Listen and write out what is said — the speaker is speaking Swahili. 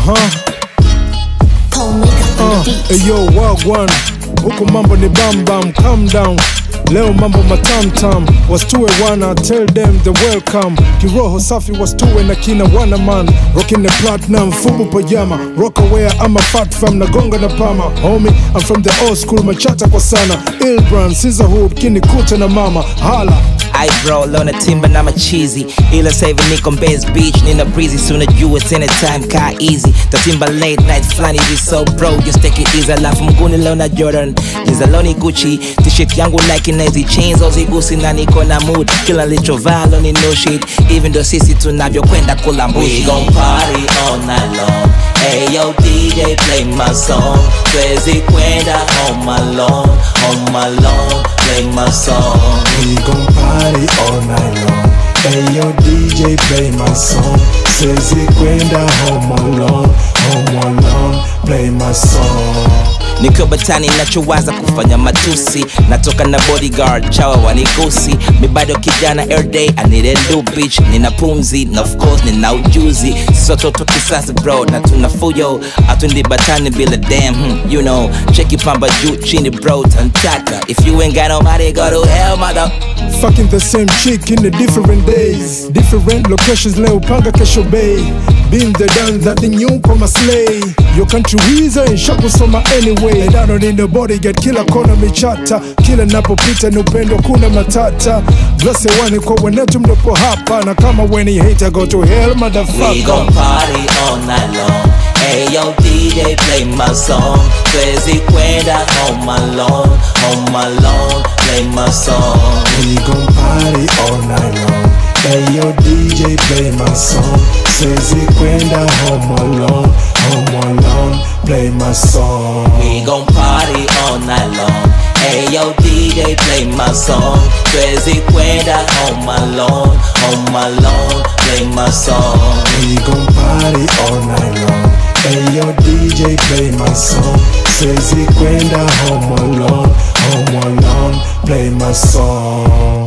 Yo, wagwan, huku mambo ni bam bam, calm down. Leo mambo matam tam, wastue wana, tell them the welcome. Kiroho safi wastue na kina wana man. Rockin' the platinum, fubu pajama. Rock away, I'm a fat fam, nagonga na pama. Homie, I'm from the old school, machata kwa sana. Ill brand, Caesarhood, kini kuta na mama. Hala I bro, lona timba na machizi. Ila save niko Mbezi Beach, nina breezy. Soon as you it's anytime, car easy. Tatimba late night flani, be so bro, just take it easy. Alafu mguni lona Jordan, nizaloni Gucci. T-shirt yangu Nike na hizi chains ozigusi na niko na mood. Kila lichovalo ni no shit, even though sisi tunavyo kwenda kula mbushi. We gon' party all night long. Hey yo DJ play my song. Twezi kwenda home alone, home alone. Play my song. We gon' party all night long. Hey yo DJ play my song. Twezi kwenda home alone, home alone. Play my song. Niko batani nachowaza kufanya matusi. Natoka na bodyguard, chawa wanigusi. Mi bado kijana everyday, I need a new bitch. Nina pumzi, na of course nina ujuzi. Sototo kisasa bro, na tunafuyo. Atundi batani bila damn, you know. Cheki pamba juu chini bro, tantaka. If you ain't got nobody, go to hell mother. Fucking the same chick in the different days. Different locations, leo panga kesho bay. Been the done that thing you come a slay. Your country weezer and shaku soma anyway. And I don't need the body get kila kona michata. Kila napopita ni upendo kuna matata. Blase wani kwa wenetu mdopo hapa. Na kama weni hater go to hell motherfucker. We gon' party all night long. Hey yo DJ play my song. Twezi kwenda home alone, home alone. Play my song. We gon' party all night long. Hey yo DJ play my song. Twezi kwenda home alone, home alone. Play my song. We gon' party all night long. Hey yo DJ play my song. Twezi kwenda home alone, home alone. Play my song. We gon' party all night long. Hey yo DJ play my song. Twezi kwenda home alone, home alone. Play my song.